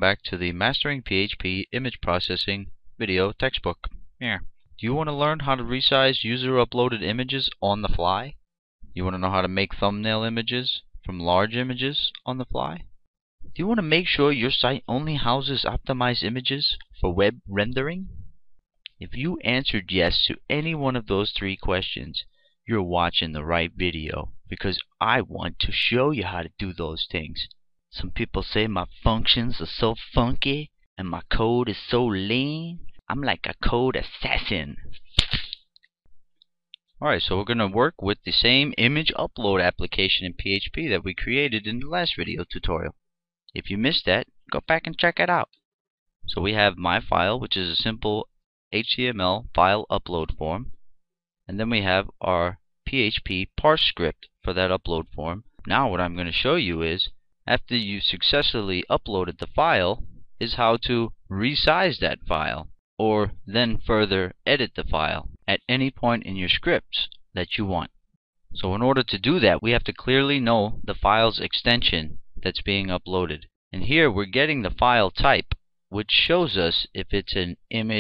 back to the Mastering PHP Image Processing video textbook. Here. Do you want to learn how to resize user-uploaded images on the fly? You want to know how to make thumbnail images from large images on the fly? Do you want to make sure your site only houses optimized images for web rendering? If you answered yes to any one of those three questions, you're watching the right video, because I want to show you how to do those things. Some people say my functions are so funky and my code is so lean. I'm like a code assassin. Alright, so we're going to work with the same image upload application in PHP that we created in the last video tutorial. If you missed that, go back and check it out. So we have my file, which is a simple HTML file upload form. And then we have our PHP parse script for that upload form. Now what I'm going to show you is, after you successfully uploaded the file, is how to resize that file, or then further edit the file at any point in your scripts that you want. So in order to do that, we have to clearly know the file's extension that's being uploaded. And here we're getting the file type, which shows us if it's an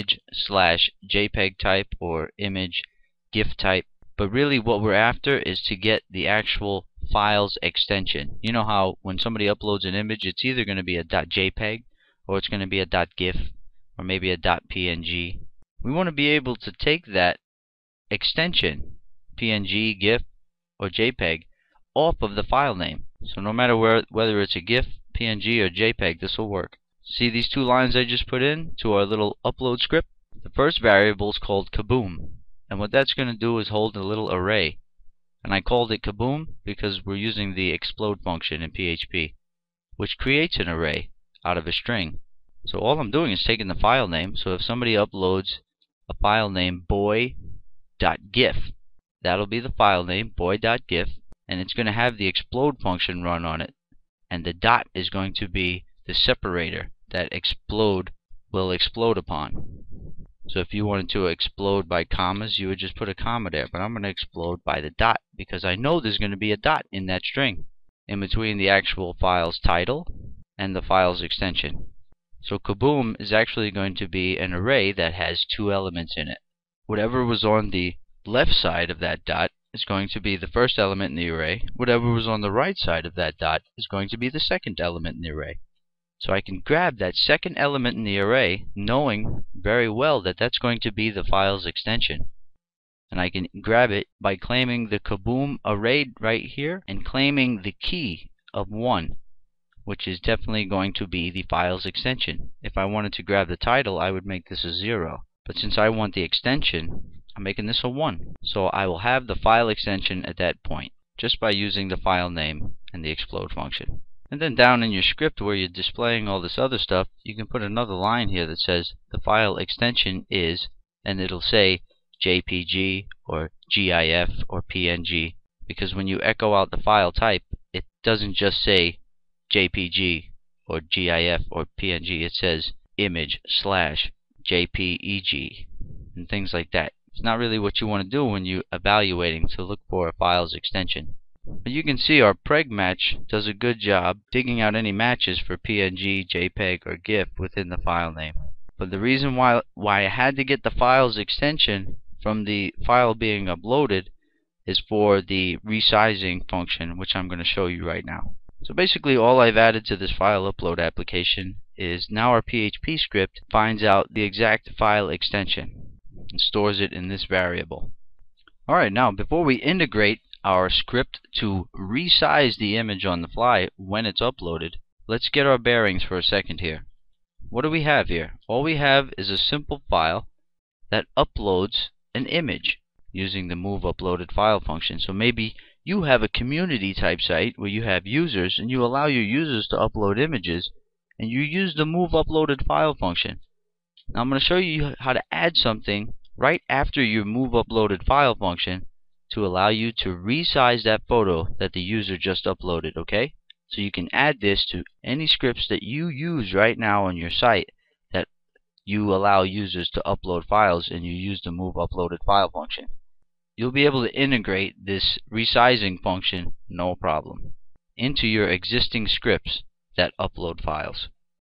image/JPEG type or image GIF type. But really what we're after is to get the actual file's extension. You know how when somebody uploads an image, it's either going to be a .jpeg or it's going to be a .gif or maybe a .png. We want to be able to take that extension, PNG, GIF, or JPEG, off of the file name. So no matter whether it's a GIF, PNG, or JPEG, this will work. See these two lines I just put in to our little upload script? The first variable is called kaboom. And what that's going to do is hold a little array. And I called it kaboom because we're using the explode function in PHP, which creates an array out of a string. So all I'm doing is taking the file name. So if somebody uploads a file name boy.gif, that'll be the file name boy.gif, and it's going to have the explode function run on it. And the dot is going to be the separator that explode will explode upon. So if you wanted to explode by commas, you would just put a comma there. But I'm going to explode by the dot because I know there's going to be a dot in that string in between the actual file's title and the file's extension. So kaboom is actually going to be an array that has two elements in it. Whatever was on the left side of that dot is going to be the first element in the array. Whatever was on the right side of that dot is going to be the second element in the array. So I can grab that second element in the array, knowing very well that that's going to be the file's extension. And I can grab it by claiming the kaboom array right here and claiming the key of 1, which is definitely going to be the file's extension. If I wanted to grab the title, I would make this a 0. But since I want the extension, I'm making this a 1. So I will have the file extension at that point, just by using the file name and the explode function. And then down in your script where you're displaying all this other stuff, you can put another line here that says the file extension is, and it'll say JPG or GIF or PNG, because when you echo out the file type, it doesn't just say JPG or GIF or PNG, it says image/JPEG and things like that. It's not really what you want to do when you're evaluating to look for a file's extension. But you can see our preg match does a good job digging out any matches for PNG, JPEG, or GIF within the file name. But the reason why I had to get the file's extension from the file being uploaded is for the resizing function, which I'm going to show you right now. So basically all I've added to this file upload application is now our PHP script finds out the exact file extension and stores it in this variable. Alright, now before we integrate our script to resize the image on the fly when it's uploaded, let's get our bearings for a second here. What do we have here? All we have is a simple file that uploads an image using the move uploaded file function. So maybe you have a community type site where you have users and you allow your users to upload images and you use the move uploaded file function. Now I'm going to show you how to add something right after your move uploaded file function to allow you to resize that photo that the user just uploaded, okay? So you can add this to any scripts that you use right now on your site that you allow users to upload files and you use the move uploaded file function. You'll be able to integrate this resizing function, no problem, into your existing scripts that upload files.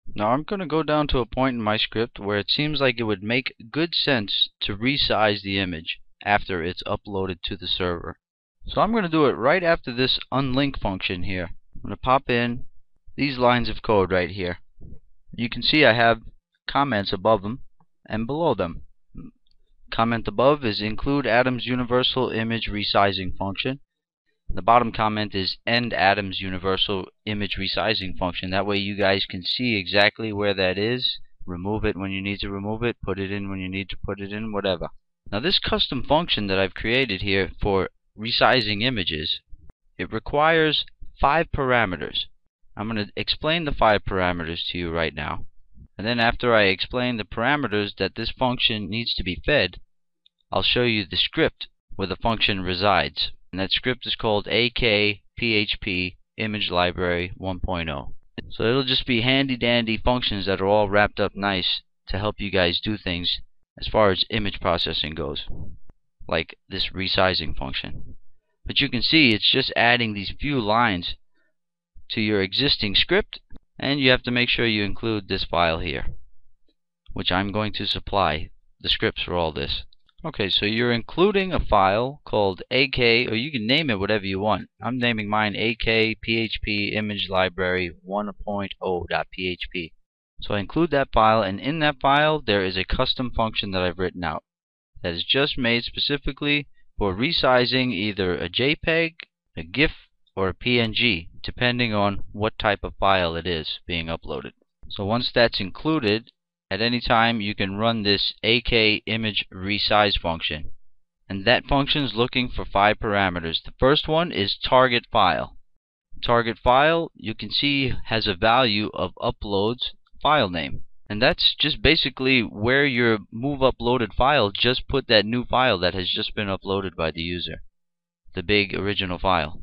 Now I'm going to go down to a point in my script where it seems like it would make good sense to resize the image after it's uploaded to the server. So I'm going to do it right after this unlink function here. I'm going to pop in these lines of code right here. You can see I have comments above them and below them. Comment above is include Atom's universal image resizing function. The bottom comment is end Atom's universal image resizing function. That way you guys can see exactly where that is, remove it when you need to remove it, put it in when you need to put it in, whatever. Now this custom function that I've created here for resizing images, it requires 5 parameters. I'm going to explain the 5 parameters to you right now. And then after I explain the parameters that this function needs to be fed, I'll show you the script where the function resides. And that script is called AK-PHP Image Library 1.0. So it'll just be handy dandy functions that are all wrapped up nice to help you guys do things as far as image processing goes, like this resizing function. But you can see it's just adding these few lines to your existing script, and you have to make sure you include this file here, which I'm going to supply the scripts for all this. Okay, so you're including a file called AK, or you can name it whatever you want. I'm naming mine AK-PHP Image Library 1.0.php. So I include that file, and in that file there is a custom function that I've written out that is just made specifically for resizing either a JPEG, a GIF, or a PNG, depending on what type of file it is being uploaded. So once that's included, at any time you can run this AK image resize function, and that function is looking for 5 parameters. The first one is target file. Target file, you can see, has a value of uploads file name, and that's just basically where your move uploaded file just put that new file that has just been uploaded by the user, the big original file.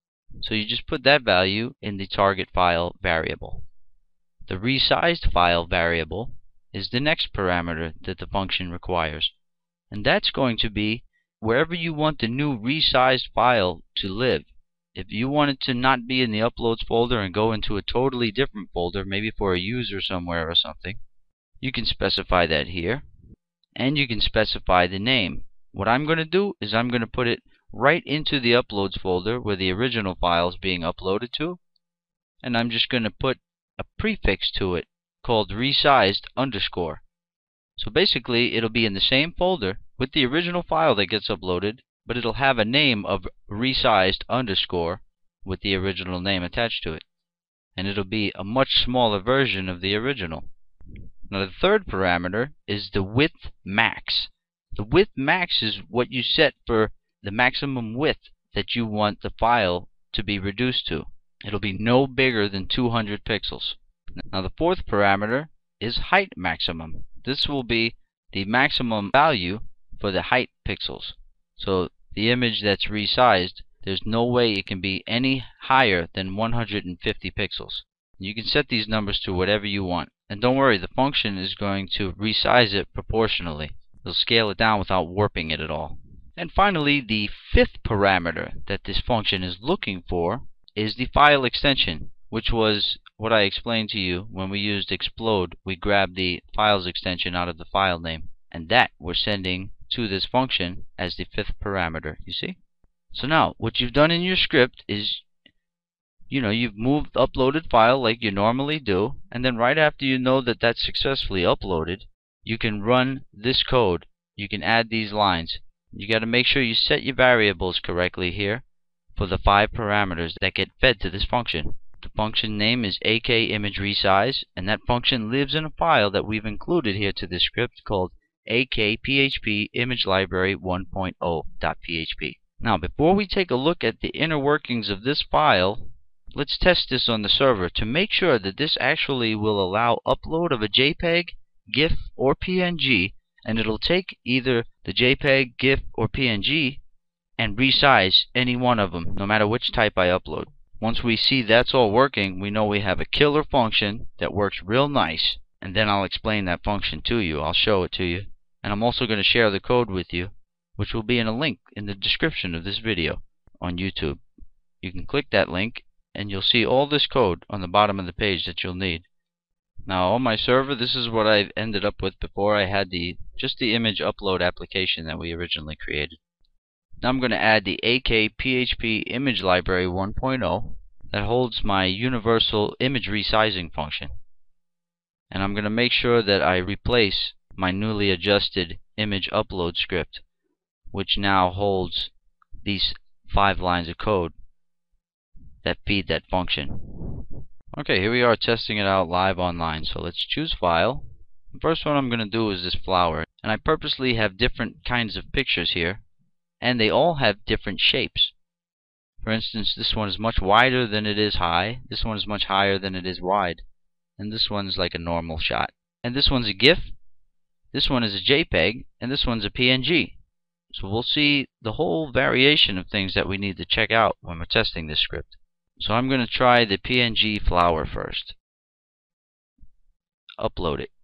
So you just put that value in the target file variable. The resized file variable is the next parameter that the function requires, and that's going to be wherever you want the new resized file to live. If you want it to not be in the uploads folder and go into a totally different folder, maybe for a user somewhere or something, you can specify that here, and you can specify the name. What I'm going to do is I'm going to put it right into the uploads folder where the original file is being uploaded to, and I'm just going to put a prefix to it called resized underscore. So basically it'll be in the same folder with the original file that gets uploaded, but it'll have a name of resized underscore with the original name attached to it, and it'll be a much smaller version of the original. Now the third parameter is the width max. The width max is what you set for the maximum width that you want the file to be reduced to. It'll be no bigger than 200 pixels. Now the fourth parameter is height maximum. This will be the maximum value for the height pixels. So the image that's resized, there's no way it can be any higher than 150 pixels. You can set these numbers to whatever you want. And don't worry, the function is going to resize it proportionally. It'll scale it down without warping it at all. And finally, the fifth parameter that this function is looking for is the file extension, which was what I explained to you when we used explode. We grabbed the files extension out of the file name, and that we're sending to this function as the fifth parameter, you see? So now, what you've done in your script is, you've moved uploaded file like you normally do, and then right after you know that that's successfully uploaded, you can run this code. You can add these lines. You got to make sure you set your variables correctly here for the 5 parameters that get fed to this function. The function name is AK-ImageResize, and that function lives in a file that we've included here to this script called AK-PHP Image Library 1.0.php. Now, before we take a look at the inner workings of this file, let's test this on the server to make sure that this actually will allow upload of a JPEG, GIF, or PNG, and it'll take either the JPEG, GIF, or PNG and resize any one of them, no matter which type I upload. Once we see that's all working, we know we have a killer function that works real nice, and then I'll explain that function to you. I'll show it to you, and I'm also going to share the code with you, which will be in a link in the description of this video on YouTube. You can click that link and you'll see all this code on the bottom of the page that you'll need. Now on my server, this is what I ended up with before I had just the image upload application that we originally created. Now I'm going to add the AK PHP image library 1.0 that holds my universal image resizing function. And I'm going to make sure that I replace my newly adjusted image upload script, which now holds these 5 lines of code that feed that function. Okay, here we are testing it out live online. So let's choose File. The first one I'm going to do is this flower. And I purposely have different kinds of pictures here, and they all have different shapes. For instance, this one is much wider than it is high, this one is much higher than it is wide, and this one's like a normal shot. And this one's a GIF, this one is a JPEG, and this one's a PNG. So we'll see the whole variation of things that we need to check out when we're testing this script. So I'm going to try the PNG flower first. Upload it.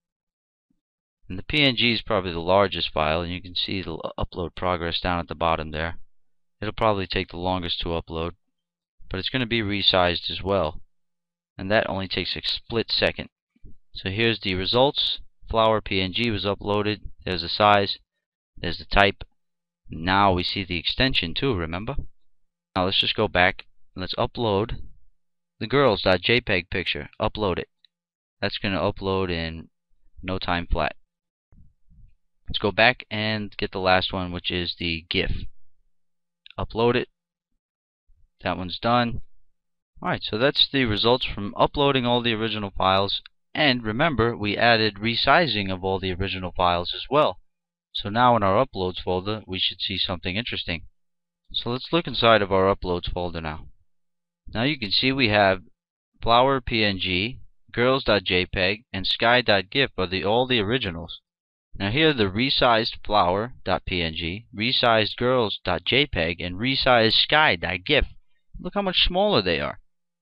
And the PNG is probably the largest file, and you can see the upload progress down at the bottom there. It'll probably take the longest to upload, but it's going to be resized as well, and that only takes a split second. So here's the results. Flower PNG was uploaded. There's the size, there's the type. Now we see the extension too, remember? Now let's just go back and let's upload the girls.jpg picture. Upload it. That's going to upload in no time flat. Let's go back and get the last one, which is the GIF. Upload it. That one's done. Alright, so that's the results from uploading all the original files. And remember, we added resizing of all the original files as well. So now in our uploads folder, we should see something interesting. So let's look inside of our uploads folder now. Now you can see we have flower PNG, girls.jpg, and sky.gif are all the originals. Now here the resized flower.png, resized girls.jpg, and resized sky.gif. Look how much smaller they are.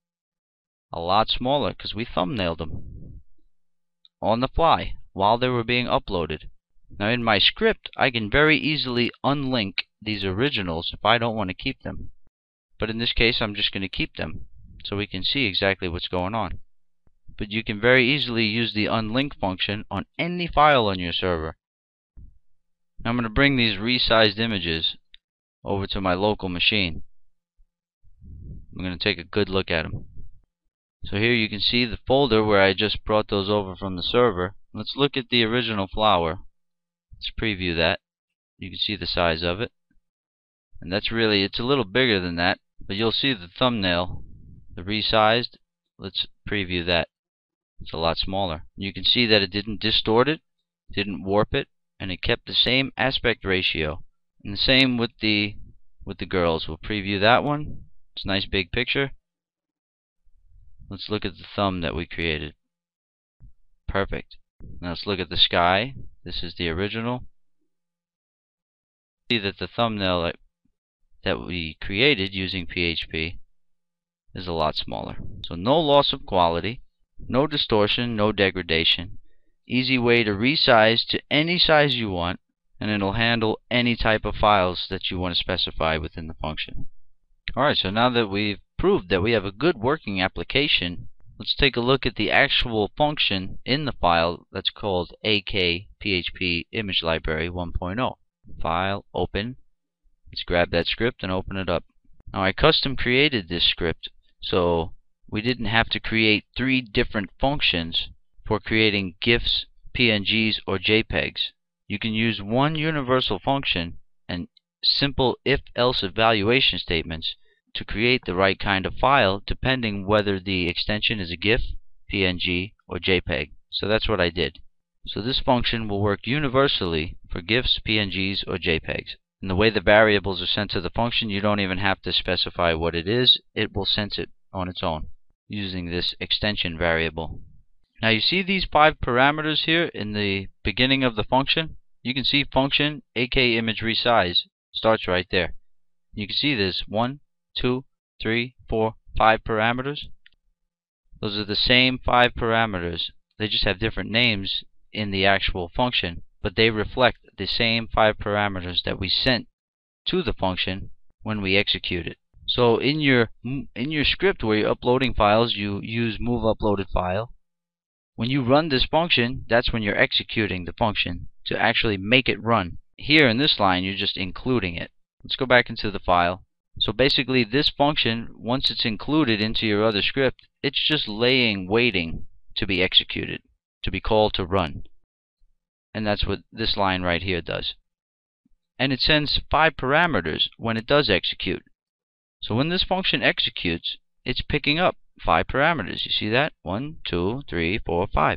A lot smaller because we thumbnailed them on the fly while they were being uploaded. Now in my script I can very easily unlink these originals if I don't want to keep them. But in this case I'm just going to keep them so we can see exactly what's going on. But you can very easily use the unlink function on any file on your server. Now I'm going to bring these resized images over to my local machine. I'm going to take a good look at them. So here you can see the folder where I just brought those over from the server. Let's look at the original flower. Let's preview that. You can see the size of it. And that's really, it's a little bigger than that, but you'll see the thumbnail, the resized. Let's preview that. It's a lot smaller. You can see that it didn't distort it, didn't warp it, and it kept the same aspect ratio. And the same with the girls. We'll preview that one. It's a nice big picture. Let's look at the thumb that we created. Perfect. Now let's look at the sky. This is the original. See that the thumbnail that we created using PHP is a lot smaller. So no loss of quality, no distortion, no degradation. Easy way to resize to any size you want, and it'll handle any type of files that you want to specify within the function. Alright, so now that we've proved that we have a good working application, let's take a look at the actual function in the file that's called AK PHP Image Library 1.0. File, open. Let's grab that script and open it up. Now I custom created this script so we didn't have to create 3 different functions for creating GIFs, PNGs, or JPEGs. You can use one universal function and simple if-else evaluation statements to create the right kind of file depending whether the extension is a GIF, PNG, or JPEG. So that's what I did. So this function will work universally for GIFs, PNGs, or JPEGs. And the way the variables are sent to the function, you don't even have to specify what it is. It will sense it on its own using this extension variable. Now you see these 5 parameters here in the beginning of the function? You can see function AK image resize starts right there. You can see there's 1, 2, 3, 4, 5 parameters. Those are the same 5 parameters. They just have different names in the actual function, but they reflect the same 5 parameters that we sent to the function when we execute it. So in your script where you're uploading files, you use move uploaded file. When you run this function, that's when you're executing the function to actually make it run. Here in this line, you're just including it. Let's go back into the file. So basically this function, once it's included into your other script, it's just waiting to be executed, to be called to run. And that's what this line right here does. And it sends 5 parameters when it does execute. So when this function executes, it's picking up 5 parameters. You see that? 1, 2, 3, 4, 5.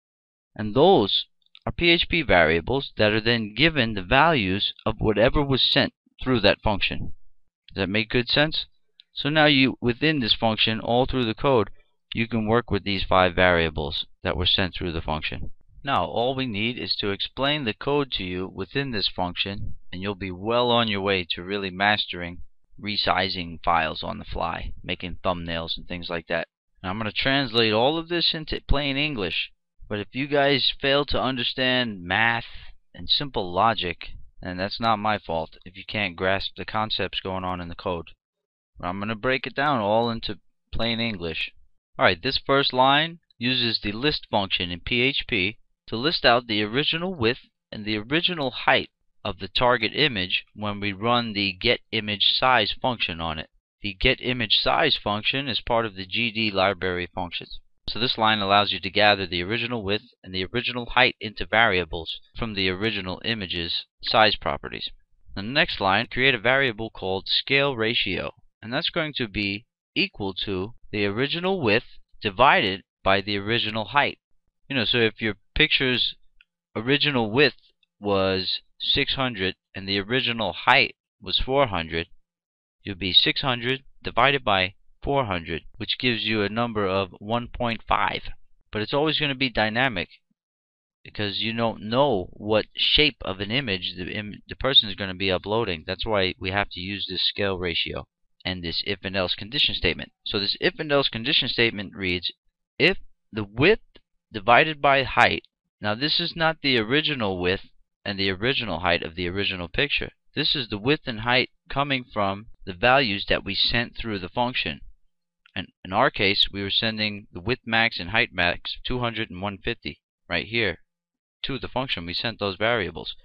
And those are PHP variables that are then given the values of whatever was sent through that function. Does that make good sense? So now within this function, all through the code, you can work with these 5 variables that were sent through the function. Now all we need is to explain the code to you within this function, and you'll be well on your way to really mastering resizing files on the fly, making thumbnails and things like that. Now I'm going to translate all of this into plain English, but if you guys fail to understand math and simple logic, then that's not my fault if you can't grasp the concepts going on in the code. But I'm going to break it down all into plain English. Alright, this first line uses the list function in PHP to list out the original width and the original height of the target image when we run the getImageSize function on it. The getImageSize function is part of the GD library functions. So this line allows you to gather the original width and the original height into variables from the original image's size properties. In the next line, create a variable called scale ratio, and that's going to be equal to the original width divided by the original height. So if your picture's original width was 600 and the original height was 400, you'll be 600 divided by 400, which gives you a number of 1.5. But it's always going to be dynamic because you don't know what shape of an image the person is going to be uploading. That's why we have to use this scale ratio and this if and else condition statement. So this if and else condition statement reads, if the width divided by height. Now this is not the original width and the original height of the original picture. This is the width and height coming from the values that we sent through the function. And in our case, we were sending the width max and height max 200 and 150 right here to the function. We sent those variables.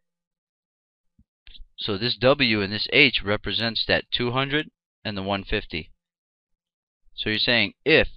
So this W and this H represents that 200 and the 150. So you're saying if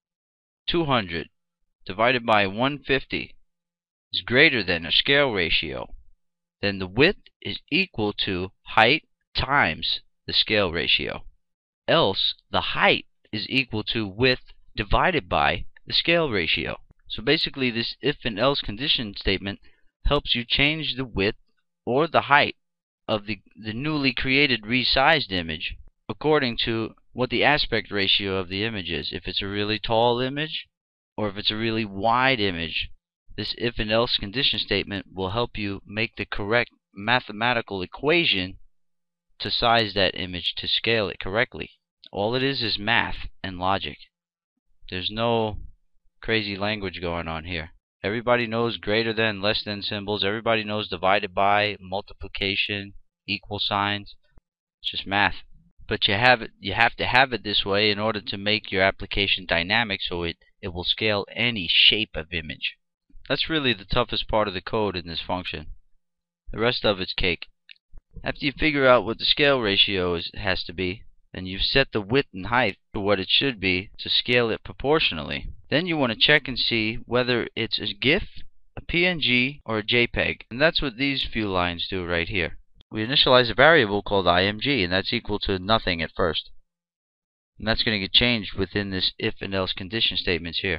200 divided by 150 is greater than a scale ratio, then the width is equal to height times the scale ratio. Else, the height is equal to width divided by the scale ratio. So basically, this if and else condition statement helps you change the width or the height of the newly created resized image according to what the aspect ratio of the image is. If it's a really tall image or if it's a really wide image, this if and else condition statement will help you make the correct mathematical equation to size that image to scale it correctly. All it is math and logic. There's no crazy language going on here. Everybody knows greater than, less than symbols. Everybody knows divided by, multiplication, equal signs. It's just math. But you have to have it this way in order to make your application dynamic, so it will scale any shape of image. That's really the toughest part of the code in this function. The rest of it's cake. After you figure out what the scale ratio has to be, then you've set the width and height to what it should be to scale it proportionally. Then you want to check and see whether it's a GIF, a PNG, or a JPEG. And that's what these few lines do right here. We initialize a variable called IMG, and that's equal to nothing at first. And that's going to get changed within this if and else condition statements here.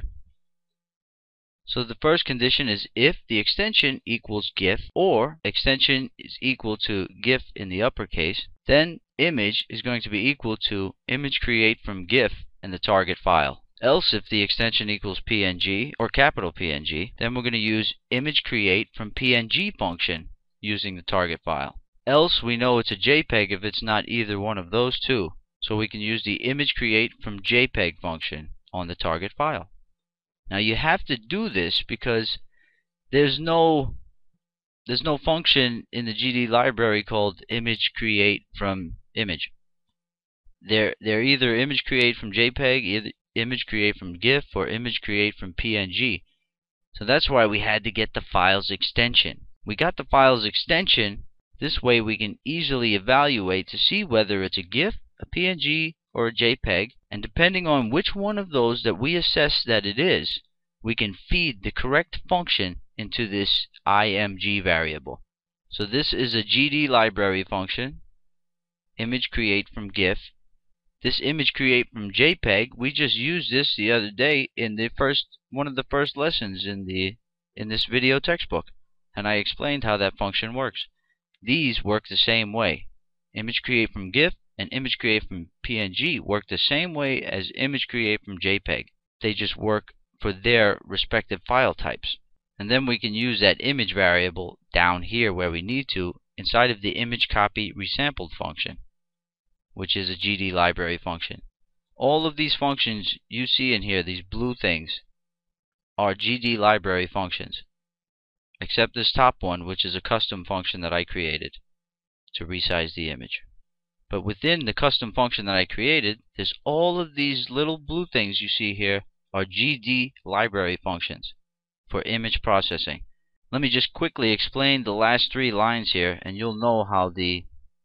So the first condition is if the extension equals GIF or extension is equal to GIF in the uppercase, then image is going to be equal to image create from GIF in the target file. Else if the extension equals PNG or capital PNG, then we're going to use image create from PNG function using the target file. Else we know it's a JPEG if it's not either one of those two, so we can use the image create from JPEG function on the target file. Now you have to do this because there's no function in the GD library called image create from image. They're either image create from JPEG, either image create from GIF, or image create from PNG. So that's why we had to get the files extension. We got the files extension. This way we can easily evaluate to see whether it's a GIF, a PNG, or a JPEG, and depending on which one of those that we assess that it is, we can feed the correct function into this IMG variable. So this is a GD library function, image create from GIF. This image create from JPEG, we just used this the other day in the one of the first lessons in this video textbook, and I explained how that function works. These work the same way. Image create from GIF and image create from PNG work the same way as image create from JPEG. They just work for their respective file types. And then we can use that image variable down here where we need to inside of the image copy resampled function, which is a GD library function. All of these functions you see in here, these blue things, are GD library functions, except this top one, which is a custom function that I created to resize the image. But within the custom function that I created, there's all of these little blue things you see here are GD library functions for image processing. Let me just quickly explain the last 3 lines here, and you'll know how the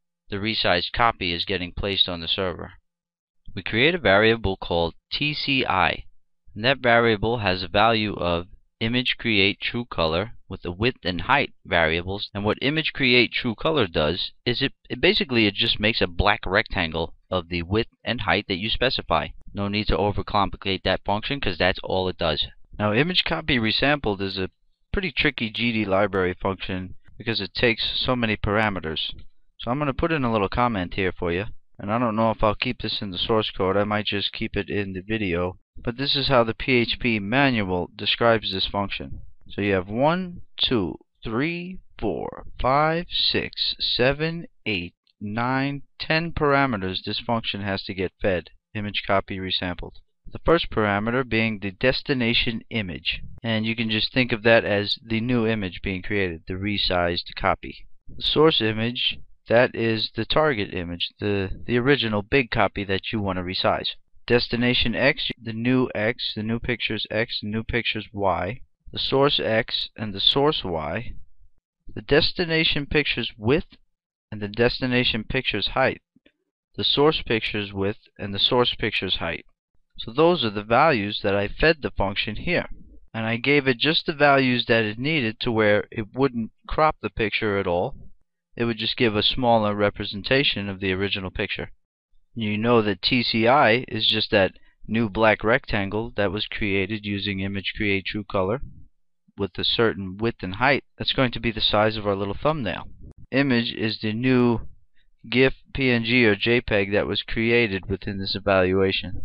resized copy is getting placed on the server. We create a variable called TCI, and that variable has a value of image create true color with the width and height variables. And what image create true color does is it just makes a black rectangle of the width and height that you specify. No need to overcomplicate that function because that's all it does. Now image copy resampled is a pretty tricky GD library function because it takes so many parameters. So I'm going to put in a little comment here for you, and I don't know if I'll keep this in the source code. I might just keep it in the video, but this is how the PHP manual describes this function. So you have 1, 2, 3, 4, 5, 6, 7, 8, 9, 10 parameters this function has to get fed, image copy resampled. The first parameter being the destination image, and you can just think of that as the new image being created, the resized copy. The source image, that is the target image, the original big copy that you want to resize. Destination X, the new pictures X, the new pictures Y. The source X and the source Y. The destination pictures width and the destination pictures height. The source pictures width and the source pictures height. So those are the values that I fed the function here. And I gave it just the values that it needed to where it wouldn't crop the picture at all. It would just give a smaller representation of the original picture. You know that TCI is just that new black rectangle that was created using image create true color with a certain width and height. That's going to be the size of our little thumbnail. Image is the new GIF, PNG, or JPEG that was created within this evaluation.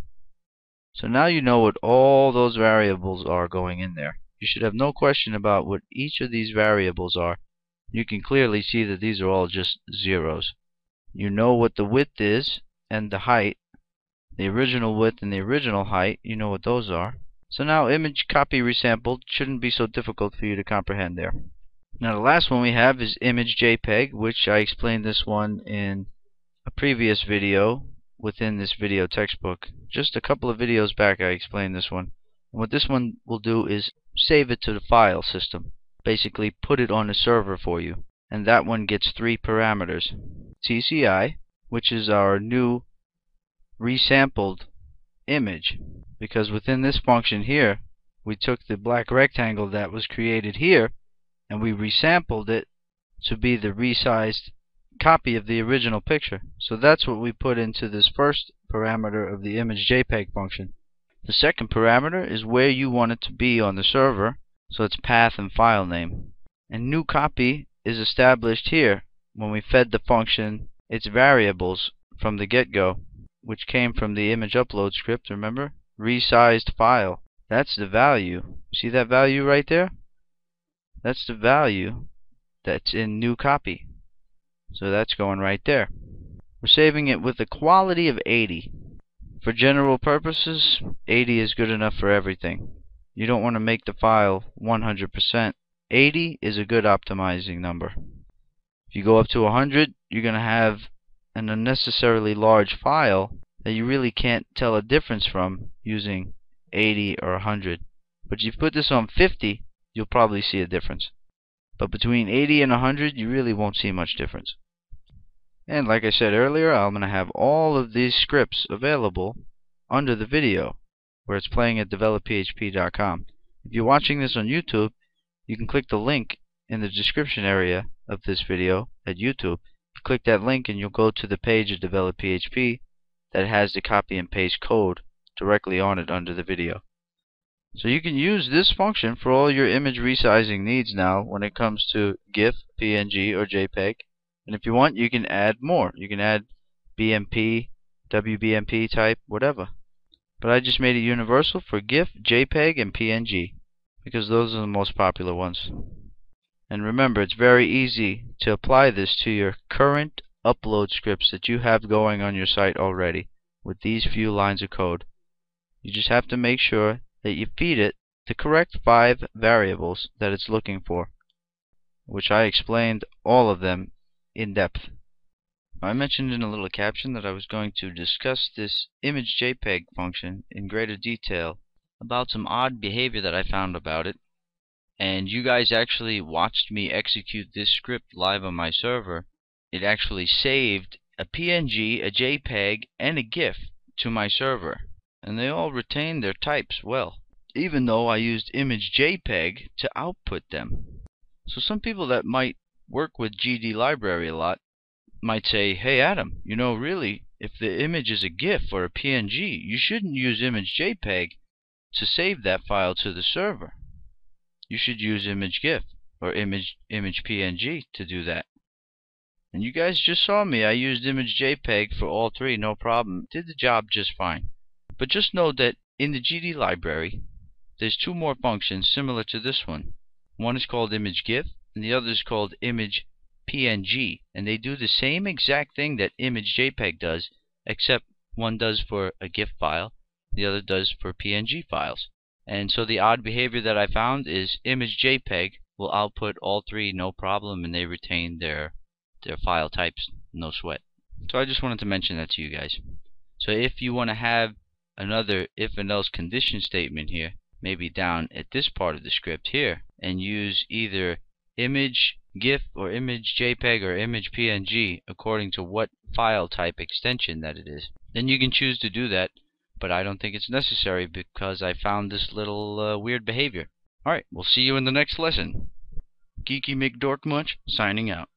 So now you know what all those variables are going in there. You should have no question about what each of these variables are. You can clearly see that these are all just zeros. You know what the width is and the height. The original width and the original height, you know what those are. So now image copy resampled shouldn't be so difficult for you to comprehend there. Now the last one we have is image JPEG, which I explained this one in a previous video within this video textbook. Just a couple of videos back I explained this one. And what this one will do is save it to the file system. Basically put it on the server for you. And that one gets 3 parameters. TCI, which is our new resampled image, because within this function here we took the black rectangle that was created here and we resampled it to be the resized copy of the original picture. So that's what we put into this first parameter of the image JPEG function. The second parameter is where you want it to be on the server, so it's path and file name. And new copy is established here when we fed the function its variables from the get-go, which came from the image upload script, remember? Resized file. That's the value. See that value right there? That's the value that's in new copy. So that's going right there. We're saving it with a quality of 80. For general purposes, 80 is good enough for everything. You don't want to make the file 100%. 80 is a good optimizing number. If you go up to 100, you're going to have an unnecessarily large file that you really can't tell a difference from using 80 or 100. But if you put this on 50, you'll probably see a difference. But between 80 and 100, you really won't see much difference. And like I said earlier, I'm going to have all of these scripts available under the video where it's playing at developphp.com. If you're watching this on YouTube, you can click the link in the description area of this video at YouTube. Click that link and you'll go to the page of developphp that has the copy and paste code directly on it under the video. So you can use this function for all your image resizing needs now when it comes to GIF, PNG, or JPEG. And if you want, you can add more. You can add BMP, WBMP type, whatever. But I just made it universal for GIF, JPEG, and PNG because those are the most popular ones. And remember, it's very easy to apply this to your current upload scripts that you have going on your site already with these few lines of code. You just have to make sure that you feed it the correct 5 variables that it's looking for, which I explained all of them in depth. I mentioned in a little caption that I was going to discuss this image JPEG function in greater detail about some odd behavior that I found about it. And you guys actually watched me execute this script live on my server. It actually saved a PNG, a JPEG, and a GIF to my server. And they all retained their types well, even though I used image JPEG to output them. So some people that might work with GD library a lot might say, hey Adam, you know, really, if the image is a GIF or a PNG, you shouldn't use image JPEG to save that file to the server. You should use image GIF or image PNG to do that. And you guys just saw me. I used image JPEG for all 3, no problem. Did the job just fine. But just know that in the GD library, there's 2 more functions similar to this one. One is called image GIF, and the other is called image PNG. And they do the same exact thing that image JPEG does, except one does for a GIF file, the other does for PNG files. And so the odd behavior that I found is image JPEG will output all 3 no problem, and they retain their file types, no sweat. So I just wanted to mention that to you guys. So if you want to have another if and else condition statement here, maybe down at this part of the script here, and use either image GIF or image JPEG or image PNG according to what file type extension that it is, then you can choose to do that. But I don't think it's necessary because I found this little weird behavior. Alright, we'll see you in the next lesson. Geeky McDorkmunch signing out.